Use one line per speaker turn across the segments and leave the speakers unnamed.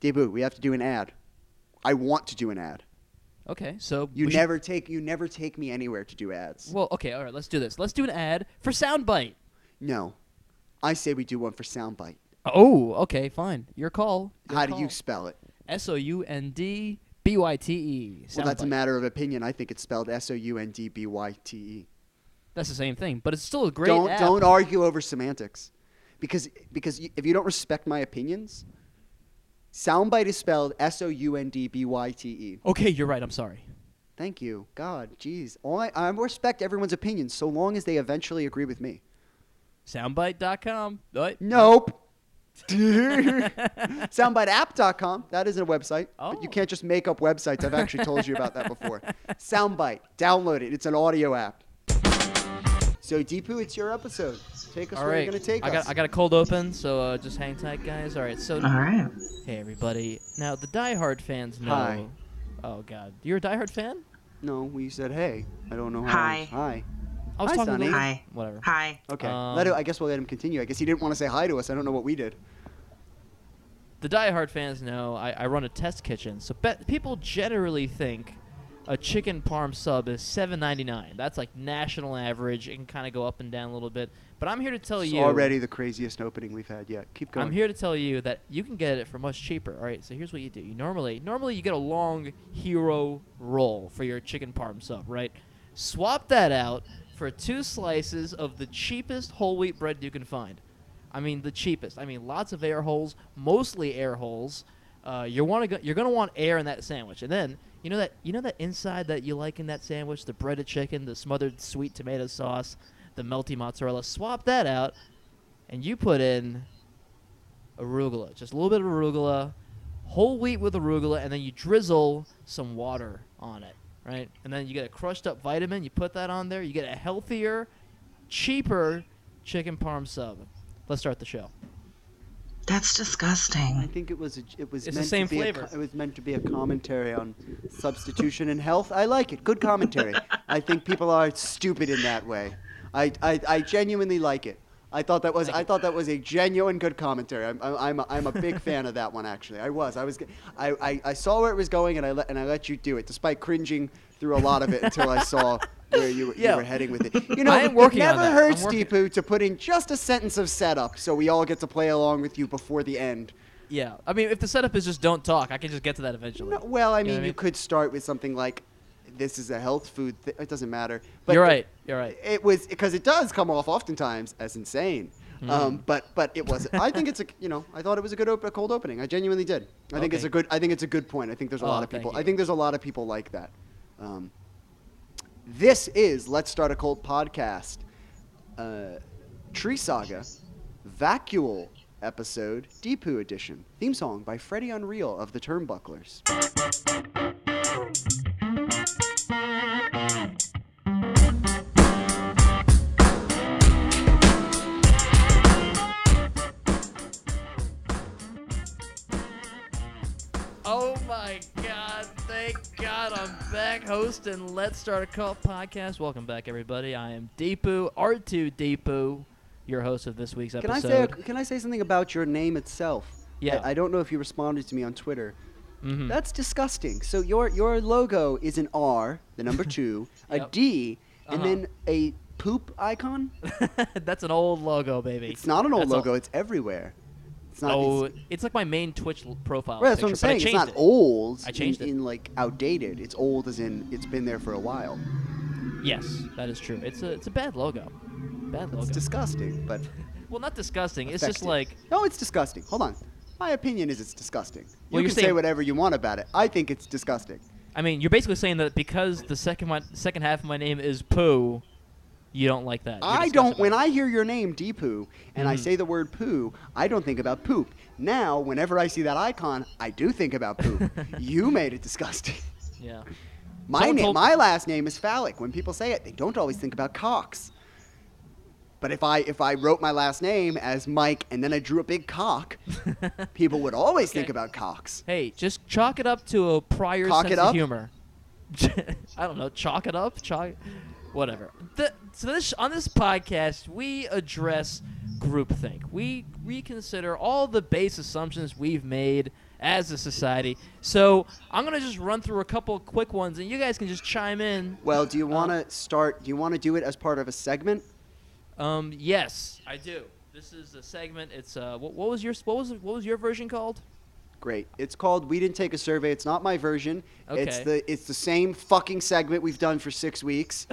Debu, we have to do an ad. I want to do an ad.
Okay, so
You never take me anywhere to do ads.
Well, okay, all right, let's do this. Let's do an ad for Soundbite.
No. I say we do one for Soundbite.
Oh, okay, fine. Your call.
How do you spell it?
Soundbyte.
Well, that's a matter of opinion. I think it's spelled Soundbyte.
That's the same thing, but it's still a great app.
Don't argue over semantics. Because if you don't respect my opinions, Soundbite is spelled Soundbyte.
Okay, you're right. I'm sorry.
Thank you. God, jeez. I respect everyone's opinions so long as they eventually agree with me.
Soundbite.com. What?
Nope. Soundbiteapp.com. That isn't a website.
Oh.
But you can't just make up websites. I've actually told you about that before. Soundbite. Download it. It's an audio app. So, Deepu, it's your episode. Take us
All
where
right.
you're going to take us.
I got a cold open, so just hang tight, guys. All right. So.
All right.
Hey, everybody. Now, the Die Hard fans know.
Hi.
Oh, God. You're a Die Hard fan?
No, we said hey. I don't know how.
Hi.
Hi.
I was
Hi,
talking
Sonny.
to
Hi.
Whatever.
Hi.
Okay.
Um,
I guess we'll let him continue. I guess he didn't want to say hi to us. I don't know what we did.
The Die Hard fans know I run a test kitchen, so people generally think a chicken parm sub is $7.99. That's like national average. It can kind of go up and down a little bit. But I'm here to tell
It's
you.
already the craziest opening we've had yet. Keep going.
I'm here to tell you that you can get it for much cheaper. All right, so here's what you do. You normally you get a long hero roll for your chicken parm sub, right? Swap that out for 2 slices of the cheapest whole wheat bread you can find. I mean, the cheapest. I mean, lots of air holes, mostly air holes. You're gonna want air in that sandwich, and then you know that inside that you like in that sandwich, the breaded chicken, the smothered sweet tomato sauce, the melty mozzarella. Swap that out, and you put in arugula, just a little bit of arugula, whole wheat with arugula, and then you drizzle some water on it, right? And then you get a crushed up vitamin. You put that on there. You get a healthier, cheaper chicken parm sub. Let's start the show.
That's
I
disgusting.
think it was
It's
meant
the same
to be
flavor.
it was meant to be a commentary on substitution and health. I like it. Good commentary. I think people are stupid in that way. I genuinely like it. I thought that was a genuine good commentary. I'm a big fan of that one actually. I saw where it was going and I let you do it despite cringing through a lot of it until I saw where you were heading with it. You know,
I am working
it
on
never
that.
hurts,
I'm working-
Deepu, to put in just a sentence of setup so we all get to play along with you before the end.
Yeah, I mean, if the setup is just don't talk, I can just get to that eventually.
No, well, I
You know
mean,
what I
you
mean?
could start with something like, "This is a health food." It doesn't matter. But
You're right. You're right.
It was because it does come off oftentimes as insane.
Hmm.
But it wasn't. I think it's I thought it was a good a cold opening. I genuinely did. I think it's
Okay.
a good point. I think there's a
Oh,
lot of
thank
people.
you.
I think there's a lot of people like that. This is Let's Start a Cult podcast. Tree Saga, Vacuole episode, Deepu edition. Theme song by Freddie Unreal of the Turnbucklers.
Oh my God! Thank God I'm back hosting Let's Start a Cult podcast. Welcome back, everybody. I am Deepu, R2 Deepu, your host of this week's episode.
Can I say something about your name itself?
Yeah.
I don't know if you responded to me on Twitter.
Mhm.
That's disgusting. So your logo is an R, the number 2, a
Yep.
D, and
Uh-huh.
then a poop icon?
That's an old logo, baby.
It's not an old
That's
logo. It's everywhere. It's not.
Oh,
it's,
it's like my main Twitch profile.
right, that's what I'm
picture, but I
saying. It's
changed
not
it.
old.
I changed it.
in like outdated. It's old as in it's been there for a while.
Yes, that is true. It's a bad logo. Bad logo.
It's disgusting, but
Well, not disgusting. It's just
effective.
like
No, it's disgusting. Hold on. My opinion is it's disgusting.
Well,
You
you're
can say
saying-
whatever you want about it. I think it's disgusting.
I mean, you're basically saying that because the second half of my name is Pooh, you don't like that. You're
I
disgusted
don't.
by
When
it.
I hear your name, Deepu, and I
Mhm.
say the word poo, I don't think about poop. Now, whenever I see that icon, I do think about poop. You made it disgusting.
Yeah.
My
Someone
name,
told-
my last name is phallic. When people say it, they don't always think about cocks. But if I wrote my last name as Mike and then I drew a big cock, people would always think
Okay.
about cocks.
Hey, just chalk it up to a prior
Cock
sense
it
of
up?
humor. I don't know. Chalk it up. Whatever. On this podcast, we address groupthink. We reconsider all the base assumptions we've made as a society. So I'm gonna just run through a couple of quick ones, and you guys can just chime in.
Well, do you want to start? Do you want to do it as part of a segment?
Yes, I do. This is a segment. It's what was your version called?
Great. It's called "We Didn't Take a Survey." It's not my version.
Okay.
It's the same fucking segment we've done for 6 weeks.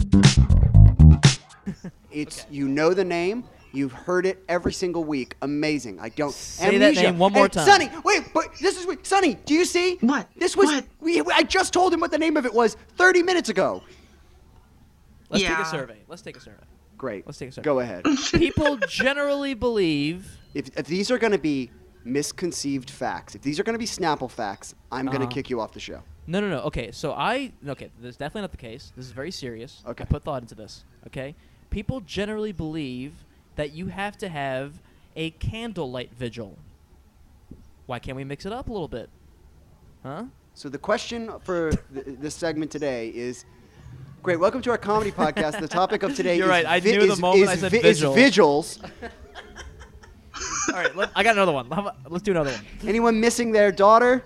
It's
Okay.
You know the name. You've heard it every single week. Amazing. I don't.
Say that name one more
Hey,
time.
Sonny, wait, but this is Sonny. Do you see?
What?
This was.
What?
I just told him what the name of it was 30 minutes ago.
Let's take
Yeah.
a survey. Let's take a survey.
Great.
Let's take a survey.
Go ahead.
People generally believe.
If these are going to be misconceived facts, if these are going to be Snapple facts, I'm going to
Uh-huh.
kick you off the show.
No. Okay, so okay, this is definitely not the case. This is very serious.
Okay.
I put thought into this. Okay, people generally believe that you have to have a candlelight vigil. Why can't we mix it up a little bit? Huh?
So the question for this segment today is, great, welcome to our comedy podcast. The topic of today
You're
is
right, I knew the moment I said
is
vigil.
vigils.
All right, I got another one. Let's do another one.
Anyone missing their daughter?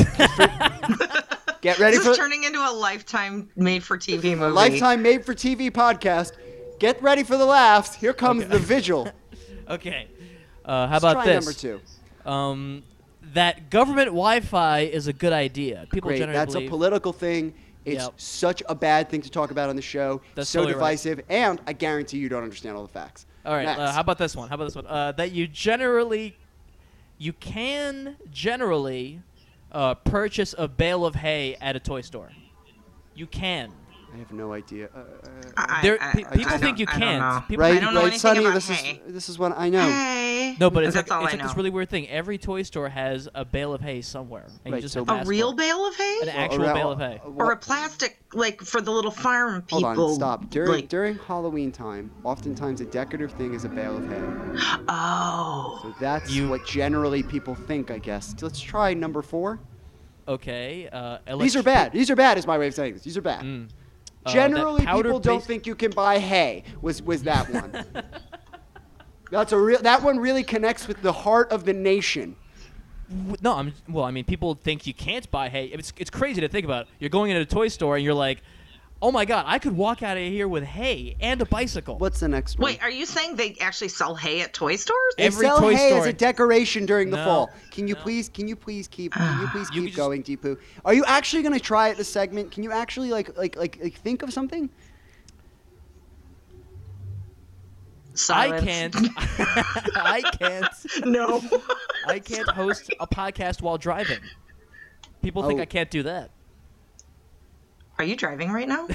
Get ready
This
for
is turning into a Lifetime made-for-TV movie.
Lifetime made-for-TV podcast. Get ready for the laughs. Here comes
Okay.
the vigil.
Okay. How
Let's
about
try
this?
number 2.
That government Wi-Fi is a good idea. People
Great,
generally
that's
believe.
a political thing. It's
Yep.
such a bad thing to talk about on the show.
That's
so
totally right.
divisive, and I guarantee you don't understand all the facts.
All right.
Next.
How about this one? That you can generally purchase a bale of hay at a toy store. You can.
I have no idea.
People think you
I don't
can't.
know.
People
Right,
I don't know
right,
anything
Sonny.
about
This
hay.
is what I know.
Hey.
No, but it's
That's all I
like
know.
this really weird thing. Every toy store has a bale of hay somewhere, and
Right,
you just
so-
have to
A
ask
real
for it.
bale of hay?
An actual
Around-
bale of hay.
Or a plastic, like, for the little farm people?
Hold on, stop.
like-
During Halloween time, oftentimes a decorative thing is a bale of hay.
Oh.
So that's
You-
what generally people think, I guess. Let's try number 4.
Okay.
These are bad. These are bad is my way of saying this. These are bad. Generally,
that
people don't think you can buy hay. Was that one? That one really connects with the heart of the nation.
No, I mean, people think you can't buy hay. It's crazy to think about. You're going into a toy store and you're like, oh my god, I could walk out of here with hay and a bicycle.
What's the next one?
Wait, are you saying they actually sell hay at toy stores?
They
every
sell
toy
hay as
store-
a decoration during the
No,
fall. Can you
no.
please keep
You
keep
could just-
going, Deepu? Are you actually gonna try it this segment? Can you actually like think of something?
Silence.
I can't. I can't.
No.
I can't host a podcast while driving. People think
Oh.
I can't do that.
Are you driving right now?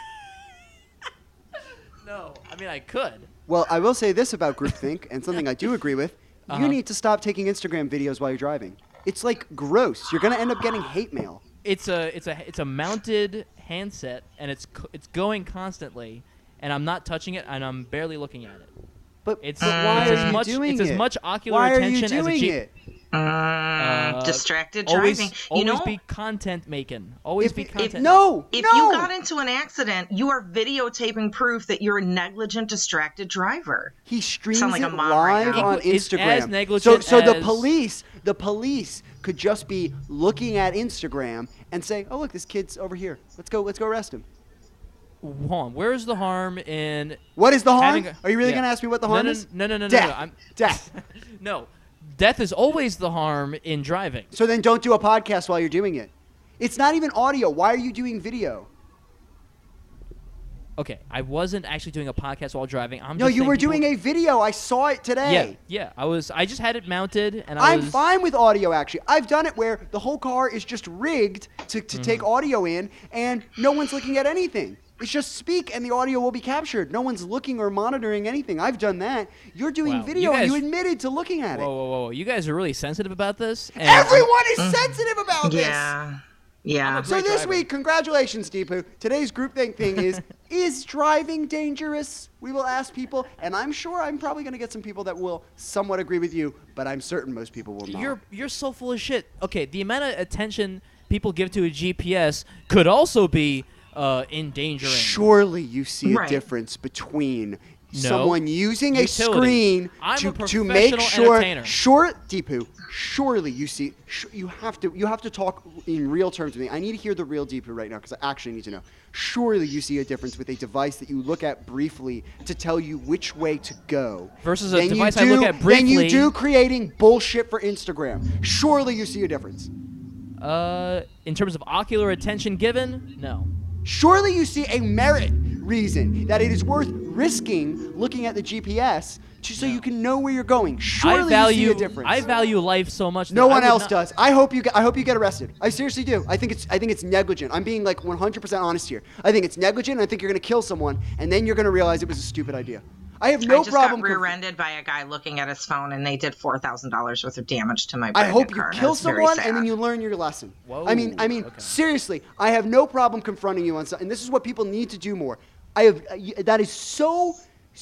No, I mean I could.
Well, I will say this about groupthink, and something I do agree with.
Uh-huh.
You need to stop taking Instagram videos while you're driving. It's like gross. You're gonna end up getting hate mail.
It's a mounted handset, and it's going constantly, and I'm not touching it, and I'm barely looking at it.
But
It's,
why
it's
are
as
you
much
doing
it's
it?
as much ocular
Why are
attention
you
as a
doing
cheap.
it?
Distracted
Always,
driving.
always be content making. Always be content.
No,
If
no.
you got into an accident, you are videotaping proof that you're a negligent, distracted driver.
He streams
Sound like
it
a mom right
live
now.
on
It's
Instagram.
as negligent
so the
as-
police could just be looking at Instagram and say, "Oh, look, this kid's over here. Let's go arrest him."
Hold on. Where's the harm in?
What is the harm?
having a-
Are you really
yeah.
gonna ask me what the harm is?
No.
Death. Death.
No, death is always the harm in driving.
So then don't do a podcast while you're doing it. It's not even audio. Why are you doing video?
Okay, I wasn't actually doing a podcast while driving.
No, you were doing a video. I saw it today.
Yeah. I just had it mounted, and
I'm fine with audio, actually. I've done it where the whole car is just rigged to take audio in, and no one's looking at anything. It's just speak, and the audio will be captured. No one's looking or monitoring anything. I've done that. You're doing
Wow.
video,
You
and you
guys-
admitted to looking at it.
Whoa! You guys are really sensitive about this. And
Everyone is sensitive about this.
Yeah. Yeah.
So
Great
this
driver.
week, congratulations, Deepu. Today's groupthink thing is driving dangerous? We will ask people, and I'm sure I'm probably going to get some people that will somewhat agree with you, but I'm certain most people will not.
You're so full of shit. Okay, the amount of attention people give to a GPS could also be endangering.
Surely you see a
Right.
difference between someone using a
Utility.
screen
I'm a
to make
professional
sure.
entertainer.
Deepu, surely you see. You have to talk in real terms with me. I need to hear the real Deepu right now because I actually need to know. Surely you see a difference with a device that you look at briefly to tell you which way to go
Versus a
than
device
you
I
do,
look at
than you
briefly.
do creating bullshit for Instagram. Surely you see a difference.
In terms of ocular attention given, no.
Surely you see a merit reason that it is worth risking looking at the GPS so you can know where you're going. Surely you see a difference.
I value life so much.
No
that I
one
would
else
not-
does. I hope you get arrested. I seriously do. I think it's negligent. I'm being like 100% honest here. I think it's negligent. I think you're going to kill someone, and then you're going to realize it was a stupid idea. I have no
I just
problem.
got rear-ended by a guy looking at his phone, and they did $4,000 worth of damage to my.
I
brand
hope
new
you
car, and
kill
it's very
someone
sad.
and then you learn your lesson.
Whoa,
I mean,
okay.
seriously, I have no problem confronting you on something. And this is what people need to do more. That is so.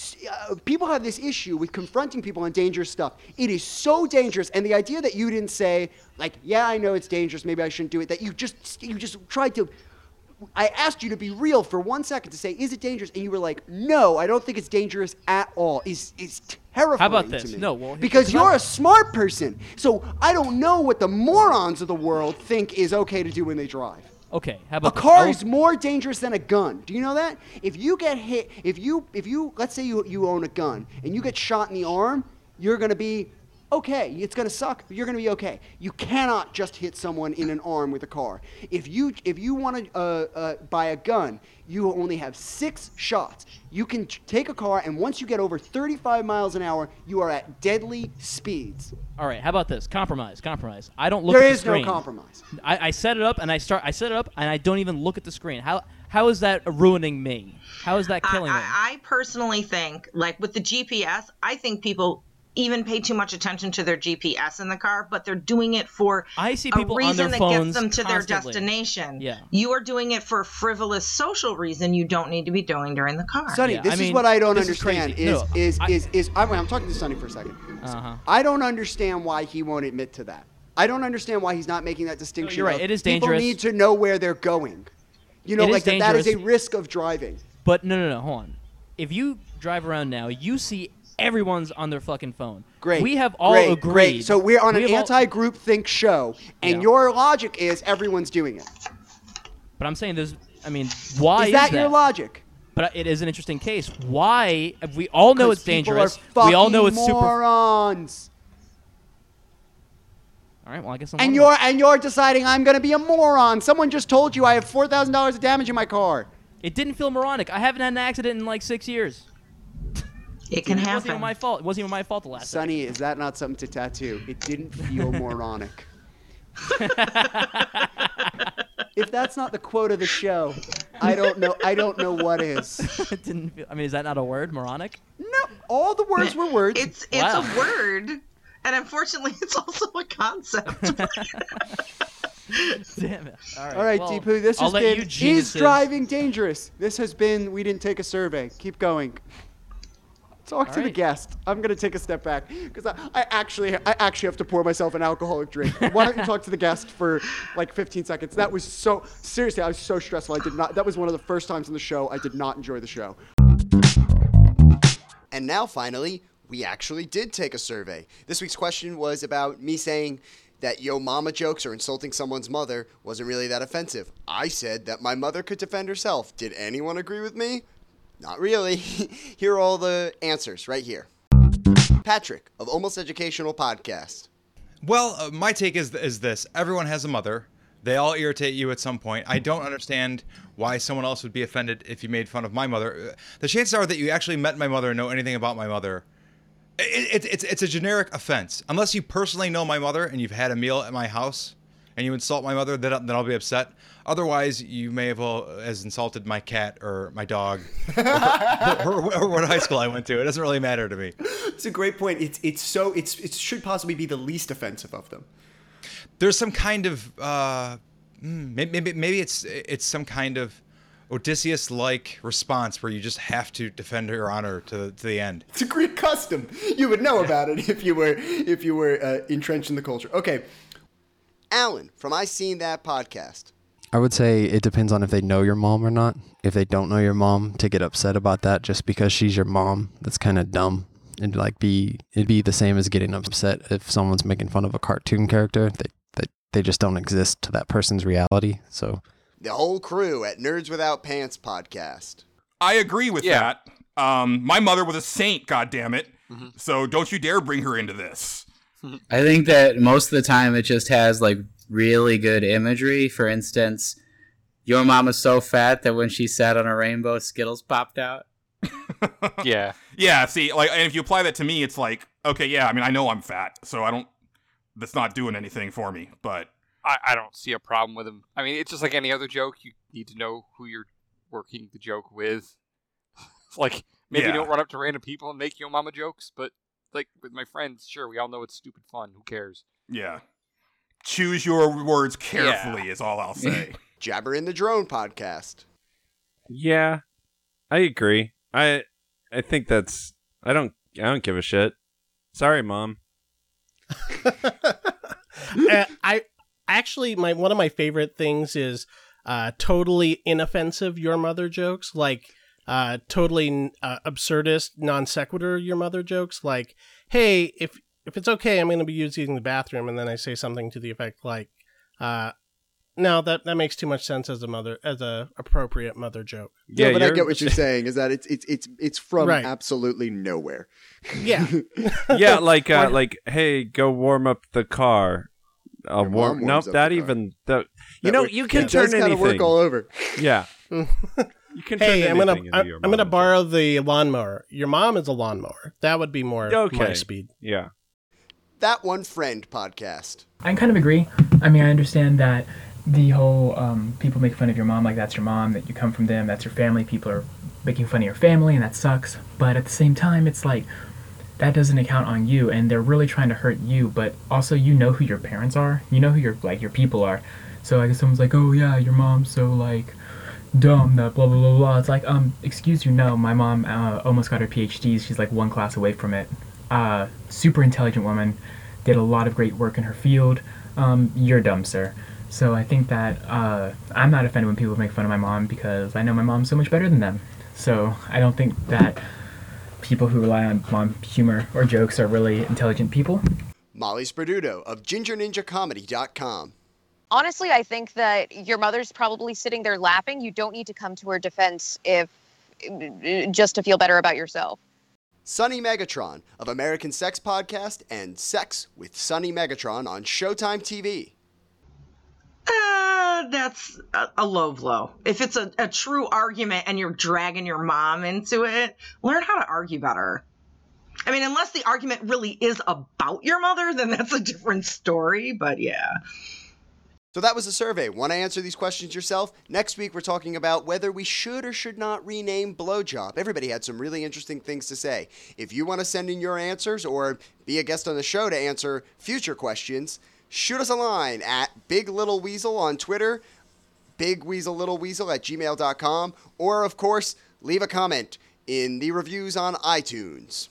People have this issue with confronting people on dangerous stuff. It is so dangerous, and the idea that you didn't say, like, yeah, I know it's dangerous, maybe I shouldn't do it. That you just tried to. I asked you to be real for 1 second to say, is it dangerous? And you were like, no, I don't think it's dangerous at all. Is terrifying.
How about
to
this?
me.
No, well,
because you're a smart person. So I don't know what the morons of the world think is okay to do when they drive.
Okay, how
A
about this?
car
I
is more dangerous than a gun. Do you know that? If you get hit, if you let's say you own a gun and you get shot in the arm, you're going to be okay. It's going to suck, but you're going to be okay. You cannot just hit someone in an arm with a car. If you want to buy a gun, you only have 6 shots. You can take a car, and once you get over 35 miles an hour, you are at deadly speeds.
All right, how about this? Compromise. I don't look
There
at the
is no
screen.
compromise.
I set it up and I set it up and I don't even look at the screen. How is that ruining me? How is that killing me?
I personally think, like with the GPS, I think people even pay too much attention to their GPS in the car, but they're doing it for
I see
a
people on
reason
their
that
phones
gets them to their
constantly.
destination.
Yeah.
You are doing it for a frivolous social reason you don't need to be doing during the car.
Sonny,
Yeah,
this
I
is
mean,
what I don't
this is
understand.
crazy.
I'm talking to Sonny for a second.
Uh-huh.
I don't understand why he won't admit to that. I don't understand why he's not making that distinction.
you're right.
of
It is
people
dangerous.
need to know where they're going. You know,
It is
like that is a
dangerous.
risk of driving.
But no, hold on. If you drive around now, you see everyone's on their fucking phone.
Great.
We have all
great,
agreed.
Great. So we're on
we
an
have all-
anti-group think show, and
Yeah.
your logic is everyone's doing it.
But I'm saying why
Is that your logic?
But it is an interesting case. Why? If we all know it's
'Cause people
dangerous.
are
We all know it's
fucking
super.
morons.
All right. Well, I guess I'm.
And
one of them.
you're deciding I'm going to be a moron. Someone just told you I have $4,000 of damage in my car.
It didn't feel moronic. I haven't had an accident in like 6 years.
It can
It wasn't
happen.
even my fault. It wasn't even my fault the last time.
Sonny, is that not something to tattoo? It didn't feel moronic. If that's not the quote of the show, I don't know what is.
It didn't feel. I mean, is that not a word? Moronic?
No, all the words were words.
It's
Wow.
a word, and unfortunately, it's also a concept.
Damn it.
All right,
well,
Deepu, this
I'll
has
let
been
you
Is
geniuses-
Driving Dangerous? This has been We Didn't Take a Survey. Keep going. Talk to the
right.
guest. I'm going to take a step back because I actually have to pour myself an alcoholic drink. Why don't you talk to the guest for like 15 seconds? That was so, seriously, I was so stressful. That was one of the first times in the show I did not enjoy the show. And now, finally, we actually did take a survey. This week's question was about me saying that yo mama jokes or insulting someone's mother wasn't really that offensive. I said that my mother could defend herself. Did anyone agree with me? Not really. Here are all the answers right here. Patrick of Almost Educational Podcast.
Well, my take is this. Everyone has a mother. They all irritate you at some point. I don't understand why someone else would be offended if you made fun of my mother. The chances are that you actually met my mother and know anything about my mother. It's a generic offense. Unless you personally know my mother and you've had a meal at my house and you insult my mother, then I'll be upset. Otherwise, you may have as insulted my cat or my dog or what high school I went to. It doesn't really matter to me.
It's a great point. It should possibly be the least offensive of them.
There's some kind of maybe it's some kind of Odysseus-like response where you just have to defend your honor to the end.
It's a Greek custom. You would know about it if you were entrenched in the culture. Okay. Alan from I Seen That Podcast.
I would say it depends on if they know your mom or not. If they don't know your mom, to get upset about that just because she's your mom, that's kind of dumb. It'd be the same as getting upset if someone's making fun of a cartoon character. They just don't exist to that person's reality. So
The whole crew at Nerds Without Pants podcast.
I agree with that. My mother was a saint, goddammit. So don't you dare bring her into this.
I think that most of the time it just has like really good imagery. For instance, your mom is so fat that when she sat on a rainbow, Skittles popped out.
Yeah.
Yeah, see, like, and if you apply that to me, it's like, okay, yeah, I mean, I know I'm fat, so that's not doing anything for me, but...
I don't see a problem with him. I mean, it's just like any other joke. You need to know who you're working the joke with. Like, maybe don't run up to random people and make yo mama jokes, but, like, with my friends, sure, we all know it's stupid fun. Who cares?
Yeah. Choose your words carefully is all I'll say.
Jabber in the Drone podcast.
Yeah, I agree. I think that's... I don't give a shit. Sorry, Mom.
I actually, one of my favorite things is totally inoffensive your mother jokes, like totally absurdist non sequitur your mother jokes, like, hey, if it's okay, I'm going to be using the bathroom, and then I say something to the effect like, no, that makes too much sense as a appropriate mother joke.
Yeah, but I get what you're saying. Is that it's from absolutely nowhere.
Yeah,
yeah, like hey, go warm up the car. Nope, that even the you can turn anything.
Work all over.
Yeah, you can.
Hey, I'm gonna borrow the lawnmower. Your mom is a lawnmower. That would be more my speed.
Yeah.
That One Friend podcast.
I kind of agree. I mean, I understand that the whole people make fun of your mom like that's your mom, that you come from them, that's your family. People are making fun of your family, and that sucks. But at the same time, it's like that doesn't account on you, and they're really trying to hurt you. But also, you know who your parents are. You know who your people are. So I guess someone's like, oh yeah, your mom's so like dumb that blah blah blah blah. It's like excuse you, no, my mom almost got her PhD. She's like one class away from it. Super intelligent woman, did a lot of great work in her field. You're dumb, sir. So I think that I'm not offended when people make fun of my mom because I know my mom's so much better than them. So I don't think that people who rely on mom humor or jokes are really intelligent people.
Molly Sperduto of GingerNinjaComedy.com.
Honestly, I think that your mother's probably sitting there laughing. You don't need to come to her defense just to feel better about yourself.
Sonny Megatron of American Sex Podcast and Sex with Sonny Megatron on Showtime TV.
That's a low blow. If it's a true argument and you're dragging your mom into it, learn how to argue better. I mean, unless the argument really is about your mother, then that's a different story, but yeah.
So that was a survey. Want to answer these questions yourself? Next week, we're talking about whether we should or should not rename Blowjob. Everybody had some really interesting things to say. If you want to send in your answers or be a guest on the show to answer future questions, shoot us a line at Big Little Weasel on Twitter, BigWeaselLittleWeasel@gmail.com, or, of course, leave a comment in the reviews on iTunes.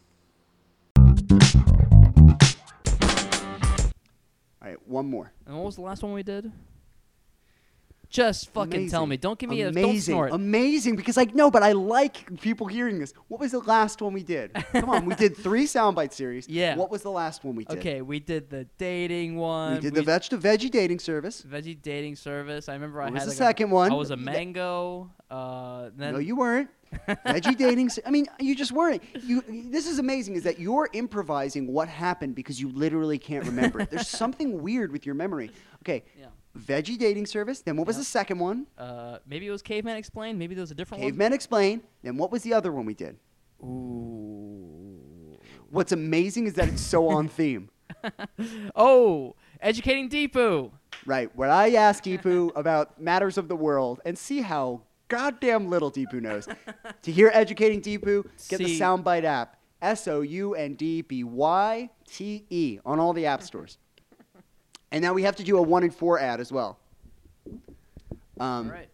All right, one more.
And what was the last one we did? Just fucking tell me. Don't give me
amazing.
Don't snort.
Amazing, because but I like people hearing this. What was the last one we did? Come on, we did 3 soundbite series.
Yeah.
What was the last one we did?
Okay, we did the dating one.
We did the veggie dating service.
Veggie dating service. I remember
What
I
was
had
the second one?
I was a mango. Then
No, you weren't. Veggie dating. I mean, you just weren't. This is amazing. Is that you're improvising what happened because you literally can't remember it. There's something weird with your memory. Okay. Yeah. Veggie dating service. Then what was the second one?
Maybe it was Caveman Explained. Maybe there was a different one.
Caveman Explained. Then what was the other one we did?
Ooh.
What's amazing is that it's so on theme.
Oh, Educating Deepu.
Right, where I ask Deepu about matters of the world and see how goddamn little Deepu knows. To hear Educating Deepu, get the Soundbite app. SOUNDBYTE on all the app stores. And now we have to do a 1 in 4 ad as well.
All right.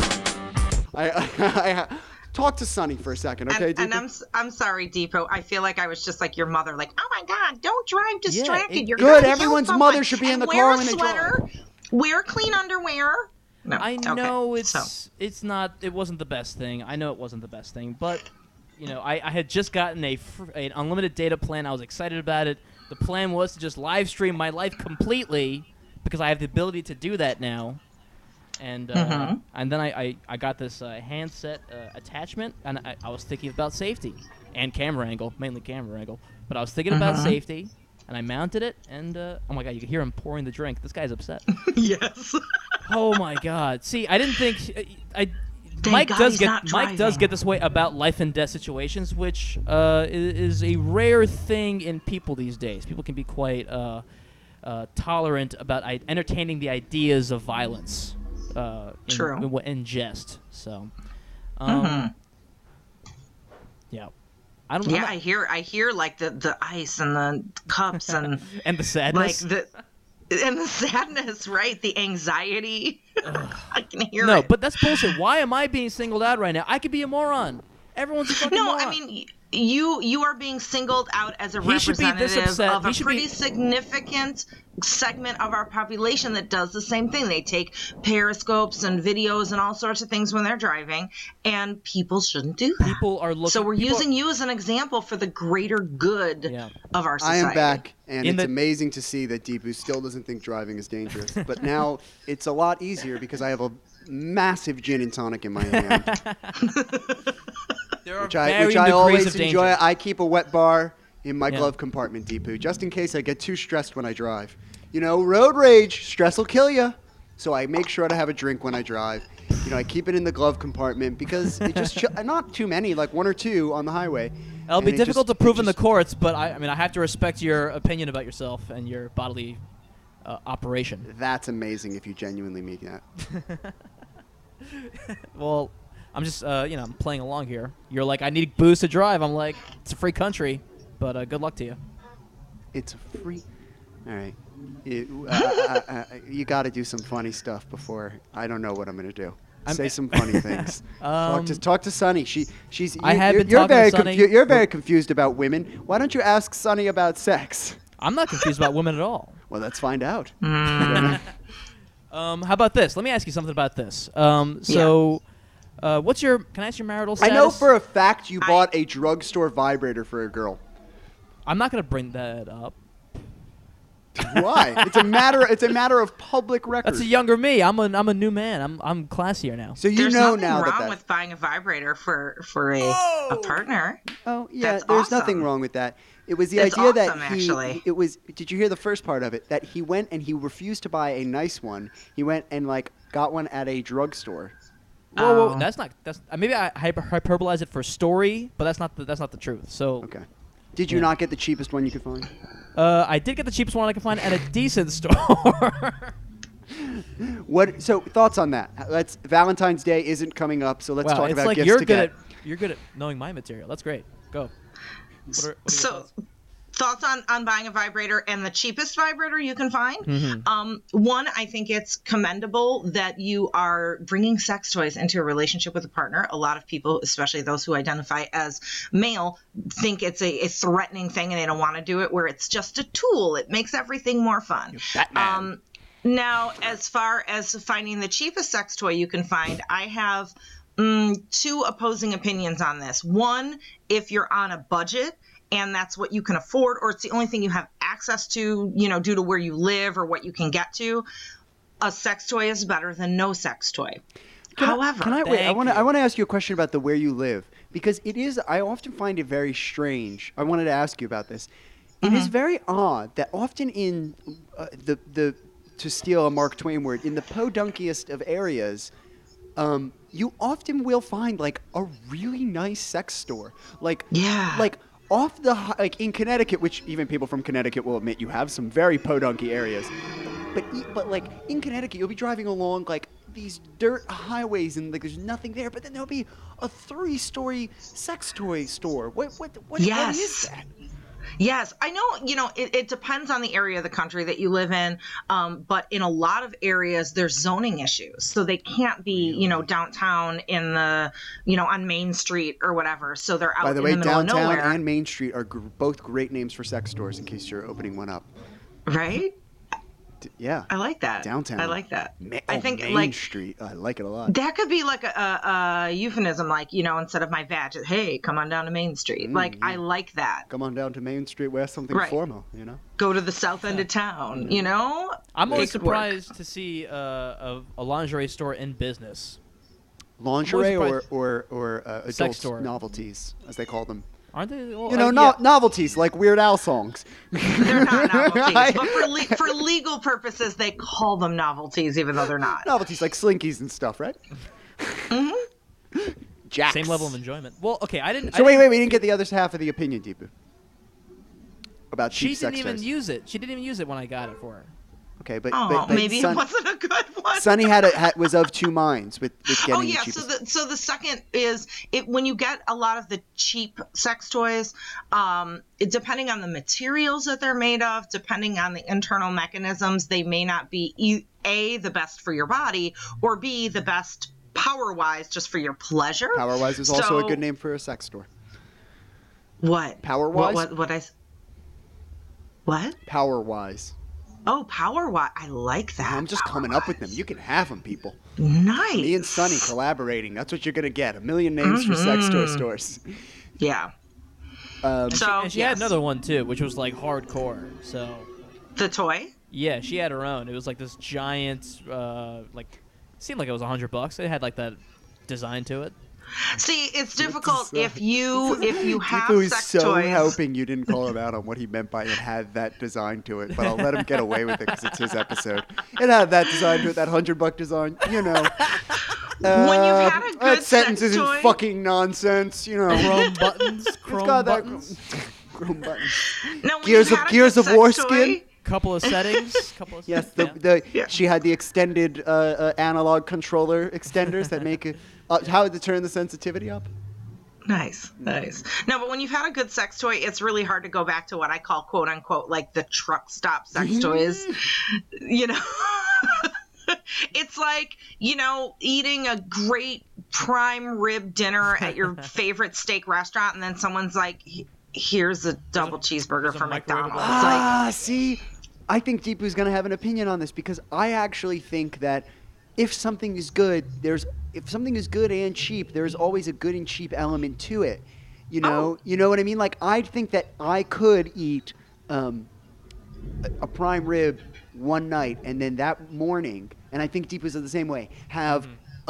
I talk to Sonny for a second, okay?
And I'm sorry, Deepo. I feel like I was just like your mother, like, oh my God, don't drive distracted. You're
good.
gonna
Everyone's
kill
mother
someone.
should be in the
And
car
wear
when
a
they
sweater,
drive.
wear clean underwear, No.
I
Okay.
know it's
So.
it's not. It wasn't the best thing. I know it wasn't the best thing, but I had just gotten an unlimited data plan. I was excited about it. The plan was to just live stream my life completely because I have the ability to do that now. And and then I got this handset attachment, and I was thinking about safety and camera angle, mainly camera angle. But I was thinking about safety, and I mounted it, and oh my god, you can hear him pouring the drink. This guy's upset.
Yes.
Oh my god. See, I didn't think
Thank
Mike
God
does
he's
get
not
Mike does
driving.
get this way about life and death situations, which is a rare thing in people these days. People can be quite tolerant about entertaining the ideas of violence.
True.
In jest. So, yeah.
I hear like the ice and the cups and
and the sadness.
And the sadness, right? The anxiety. I can hear it.
No, but that's bullshit. Why am I being singled out right now? I could be a moron. Everyone's a fucking moron.
I mean, you are being singled out as a
He should be this
representative
upset.
of
He
a
should
pretty
be-
significant segment of our population that does the same thing. They take periscopes and videos and all sorts of things when they're driving, and people shouldn't do that.
People are looking.
So we're using you as an example for the greater good of our
I
society.
am back, and
In
it's
the-
amazing to see that Deepu still doesn't think driving is dangerous. But now it's a lot easier because I have a massive gin and tonic in my hand,
There are
which I
varying degrees
always
of
enjoy.
danger.
I keep a wet bar in my
Yeah.
glove compartment, Deepu, just in case I get too stressed when I drive. Road rage, stress will kill you. So I make sure to have a drink when I drive. I keep it in the glove compartment because it just not too many, like one or two on the highway.
It'll be
And it
difficult
just-
to prove in the courts, but I have to respect your opinion about yourself and your bodily operation.
That's amazing if you genuinely mean that.
Well, I'm just I'm playing along here. You're like, I need booze to drive. I'm like, it's a free country, but good luck to you.
It's a free. All right. You got to do some funny stuff before. I don't know what I'm gonna do. Say some funny things. Talk to Sunny. She's.
I have been
you're
talking to
very
Sunny.
You're very confused about women. Why don't you ask Sunny about sex?
I'm not confused about women at all.
Well, let's find out.
How about this? Let me ask you something about this. What's your? Can I ask your marital status?
I know for a fact you bought a drugstore vibrator for a girl.
I'm not gonna bring that up.
Why? It's a matter of public record.
That's a younger me. I'm a new man. I'm classier now.
So
There's
know
nothing
now
wrong
that.
with buying a vibrator for a partner.
Oh yeah,
That's
there's
awesome.
nothing wrong with that. It was the
It's
idea
awesome,
that
actually.
it was. Did you hear the first part of it? That he went and he refused to buy a nice one. He went and got one at a drugstore.
Whoa, that's not. That's maybe I hyperbolize it for story, but that's not the truth. So
okay. Did you not get the cheapest one you could find?
I did get the cheapest one I could find at a decent store.
What? So thoughts on that? Valentine's Day isn't coming up, so let's
Wow,
talk
it's
about
like
gifts
you're
to
good
get.
you're good at knowing my material. That's great. Go. What are your
So,
thoughts?
thoughts on buying a vibrator and the cheapest vibrator you can find?
Mm-hmm.
One, I think it's commendable that you are bringing sex toys into a relationship with a partner. A lot of people, especially those who identify as male, think it's a threatening thing and they don't want to do it, where it's just a tool. It makes everything more fun.
Batman.
Now, as far as finding the cheapest sex toy you can find, I have two opposing opinions on this. One, if you're on a budget and that's what you can afford, or it's the only thing you have access to, due to where you live or what you can get to, a sex toy is better than no sex toy. However,
I want to ask you a question about the where you live, because it is. I often find it very strange. I wanted to ask you about this. It is very odd that often in to steal a Mark Twain word, in the podunkiest of areas, you often will find a really nice sex store. Off the in Connecticut, which even people from Connecticut will admit you have some very podunky areas. But in Connecticut, you'll be driving along these dirt highways and there's nothing there, but then there'll be a 3-story sex toy store. What is that?
Yes, I know, it depends on the area of the country that you live in, but in a lot of areas there's zoning issues. So they can't be, downtown in the, on Main Street or whatever. So they're out
By the
in
way,
the middle of
downtown
nowhere.
and Main Street are both great names for sex stores in case you're opening one up.
Right?
Yeah.
I like that.
Downtown.
I like that.
I
I think
Main
like
Street. I like it a lot.
that could be like a euphemism, like, you know, instead of my vag, hey, come on down to Main Street. I like that.
Come on down to Main Street, wear something
Right.
formal, you know?
Go to the south end of town, you know?
I'm always
It could work.
surprised to see a lingerie store in business.
Lingerie
I'm
or,
always
adult
store.
novelties, as they call them.
Aren't they? Well,
You know,
yeah.
novelties, like Weird Al songs.
They're not novelties, but for legal purposes, they call them novelties, even though they're not.
Novelties like Slinkies and stuff, right? Jacks.
Same level of enjoyment. Well, okay, I didn't.
So wait, we didn't get the other half of the opinion, Deepu. About cheap
She
sex
didn't even
toys.
use it. She didn't even use it when I got it for her.
Okay, but,
Oh,
but
maybe
Sun-
it wasn't a good one.
Sunny was of two minds with getting
Oh
the
yeah,
cheapest.
so the second is when you get a lot of the cheap sex toys, depending on the materials that they're made of, depending on the internal mechanisms, they may not be A, the best for your body, or B, the best power-wise just for your pleasure.
Powerwise is also a
So-
good name for a sex store.
What?
Powerwise?
What?
Powerwise.
Oh, Powerwise. I like that.
I'm just coming up with them. You can have them, people.
Nice.
Me and Sunny collaborating. That's what you're going to get. A million names for sex toy stores.
Yeah.
And
So,
she had
yes.
another one too, which was like hardcore. So
The toy?
yeah, she had her own. It was like this giant, seemed like it was $100. It had like that design to it.
See, it's difficult if you have
Deepu is
sex
so
toys.
hoping you didn't call him out on what he meant by it had that design to it, but I'll let him get away with it because it's his episode. It had that design to it, that $100 design, you know.
When you've had a good
that sentence
sex
isn't
toy-
fucking nonsense, you know.
Chrome buttons,
It's
chrome
got that
buttons.
chrome buttons.
No, when
Gears
you've
of
had a
Gears
good
of War
sex
skin.
toy-
Couple of settings.
Yes,
yeah.
she had the extended analog controller extenders that make it. How to turn the sensitivity up?
Nice. No, but when you've had a good sex toy, it's really hard to go back to what I call quote unquote like the truck stop sex toys. You know, it's like, you know, eating a great prime rib dinner at your favorite steak restaurant, and then someone's like, "Here's a double cheeseburger from McDonald's."
See, I think Deepu's going to have an opinion on this because I actually think that if something is good, if something is good and cheap, there's always a good and cheap element to it. You know what I mean? Like I think that I could eat a prime rib one night and then that morning, and I think Deepu's are the same way, have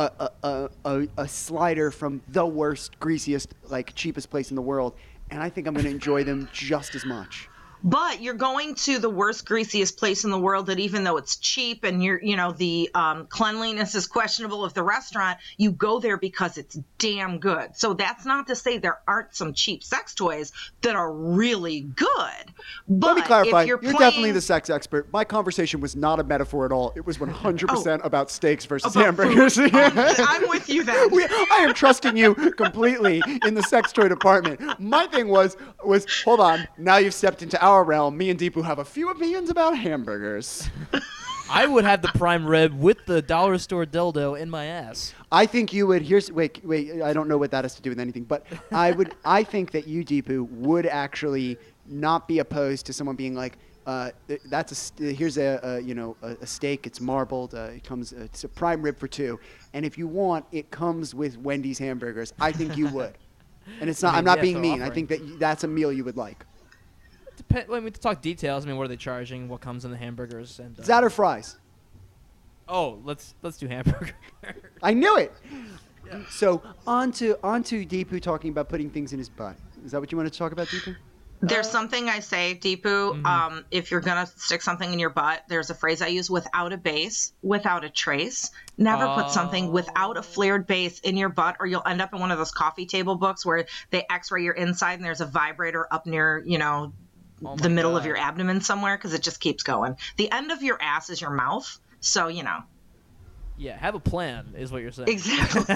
a slider from the worst, greasiest, like cheapest place in the world, and I think I'm going to enjoy them just as much.
But you're going to the worst, greasiest place in the world that even though it's cheap and the cleanliness is questionable of the restaurant, you go there because it's damn good. So that's not to say there aren't some cheap sex toys that are really good. But
Let me clarify.
if you're
Definitely the sex expert. My conversation was not a metaphor at all. It was 100% about steaks versus hamburgers.
I'm with you then.
I am trusting you completely in the sex toy department. My thing was hold on. Now you've stepped into our realm. Me and Deepu have a few opinions about hamburgers.
I would have the prime rib with the dollar store dildo in my ass.
I think you would. Wait. I don't know what that has to do with anything, but I think that you, Deepu, would actually not be opposed to someone being like, here's a steak. It's marbled. It's a prime rib for two, and if you want, it comes with Wendy's hamburgers. I think you would, and it's not. I'm not being mean. I think that's a meal you would like.
When we talk details, I mean, what are they charging? What comes in the hamburgers? And
Is that or fries?
Oh, let's do hamburger.
I knew it. Yeah. So on to Deepu talking about putting things in his butt. Is that what you want to talk about, Deepu?
There's something I say, Deepu, if you're going to stick something in your butt, there's a phrase I use: without a base, without a trace. Never put something without a flared base in your butt, or you'll end up in one of those coffee table books where they x-ray your inside and there's a vibrator up near, the middle of your abdomen somewhere, because it just keeps going. The end of your ass is your mouth, so,
Yeah, have a plan, is what you're saying.
Exactly.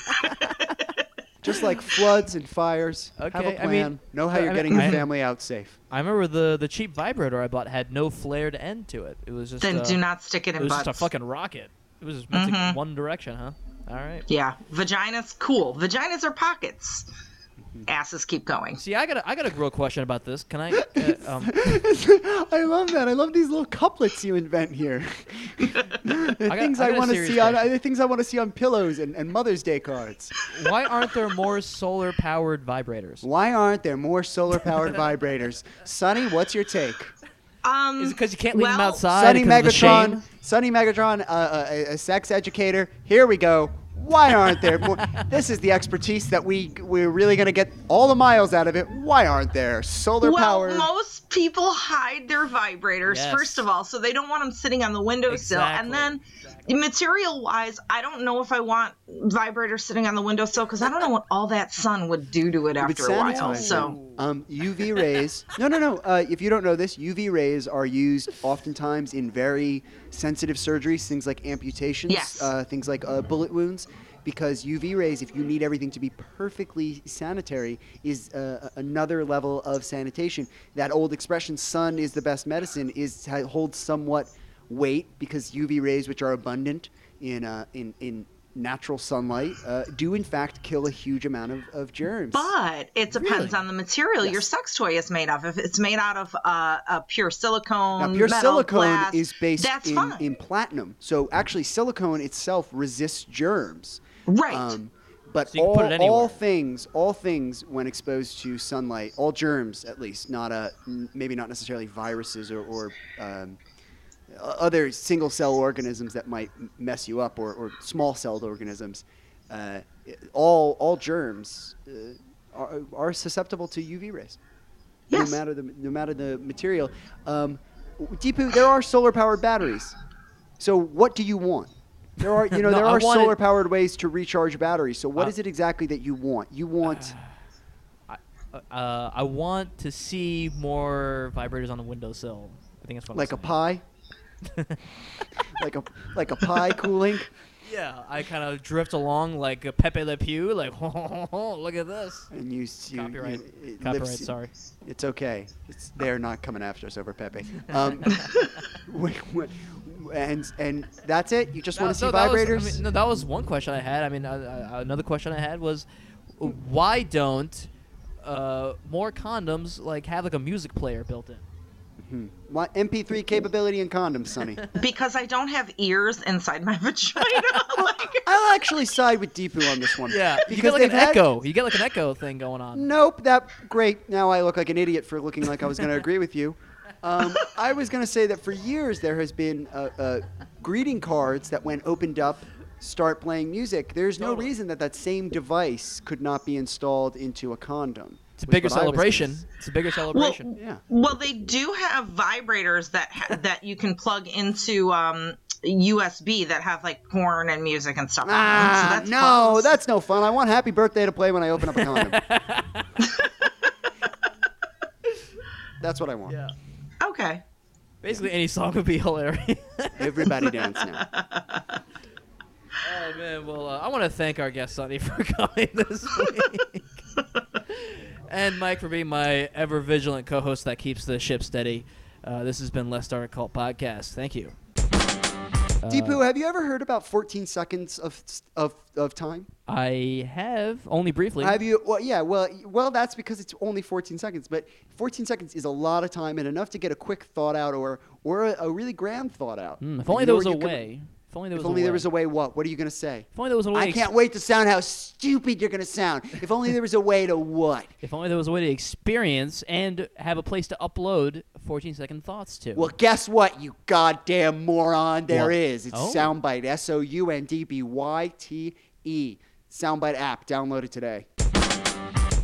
Just like floods and fires,
Okay,
have a plan.
I mean,
know how you're getting your family out safe.
I remember the cheap vibrator I bought had no flared end to it. It was just
Then do not stick it in
butts. It was
butts.
just a fucking rocket. It was just meant to one direction, huh? All right.
Yeah, vagina's cool. Vaginas are pockets. asses keep going.
See, I got a real question about this. Can I?
I love that. I love these little couplets you invent here. Things I want to see on things I want to see on pillows and Mother's Day cards.
Why aren't there more solar-powered vibrators?
Why aren't there more solar-powered vibrators? Sonny, what's your take?
Is it because you can't leave them outside?
Sonny Megatron, a sex educator. Here we go. Why aren't there more? This is the expertise that we're really going to get all the miles out of it. Why aren't there solar power?
Well, most people hide their vibrators, first of all, so they don't want them sitting on the windowsill. And then material-wise, I don't know if I want vibrators sitting on the windowsill because I don't know what all that sun would do to it after a while. So
UV rays. No. If you don't know this, UV rays are used oftentimes in very sensitive surgeries, things like amputations, things like bullet wounds, because UV rays, if you need everything to be perfectly sanitary, is another level of sanitation. That old expression, sun is the best medicine, holds somewhat weight because UV rays, which are abundant in natural sunlight, do in fact kill a huge amount of germs.
But it depends on the material your sex toy is made of. If it's made out of a pure silicone,
now, pure
metal,
silicone
glass,
is based
fine.
in platinum. So actually, silicone itself resists germs.
Right.
But
So you can put it
all things when exposed to sunlight, all germs at least, maybe not necessarily viruses or other single-cell organisms that might mess you up, or small-celled organisms, all germs are susceptible to UV rays.
Yes.
No matter the material. Deepu, there are solar-powered batteries. So what do you want? There are there are solar-powered ways to recharge batteries. So what is it exactly that you want? You want
I want to see more vibrators on the windowsill. I think that's what.
Like a pie. like a pie cooling.
Yeah, I kind of drift along like a Pepe Le Pew, like, look at this.
And you
copyright, sorry.
It's okay. They're not coming after us over Pepe. And that's it? You just want to see vibrators?
That was one question I had. I mean, another question I had was, why don't more condoms have like a music player built in?
What MP3 capability in condoms, Sonny?
Because I don't have ears inside my vagina.
I'll actually side with Deepu on this one.
Yeah, you get like an echo. You get like an echo thing going on.
Nope, great. Now I look like an idiot for looking like I was going to agree with you. I was going to say that for years there has been greeting cards that when opened up start playing music. There's no reason that same device could not be installed into a condom.
It's a bigger celebration. It's a bigger celebration.
Well, they do have vibrators that you can plug into USB that have like porn and music and stuff.
That's no fun. I want Happy Birthday to play when I open up a condom. That's what I want.
Yeah.
Okay.
Basically, any song would be hilarious.
Everybody dance now.
Oh man, well, I want to thank our guest Sonny for coming this week. And Mike for being my ever vigilant co-host that keeps the ship steady. This has been Let's Start a Cult Podcast. Thank you.
Deepu, have you ever heard about 14 seconds of time?
I have, only briefly.
Have you? Well, yeah. Well, that's because it's only 14 seconds. But 14 seconds is a lot of time and enough to get a quick thought out or a really grand thought out.
If only there was a way. If only
there was a way, what? What are you going to say?
If only there was a way.
I can't wait to sound how stupid you're going to sound. If only there was a way to what?
If only there was a way to experience and have a place to upload 14-second thoughts to.
Well, guess what, you goddamn moron? There is. It's
Oh.
Soundbite. SOUNDBYTE. Soundbite app. Download it today.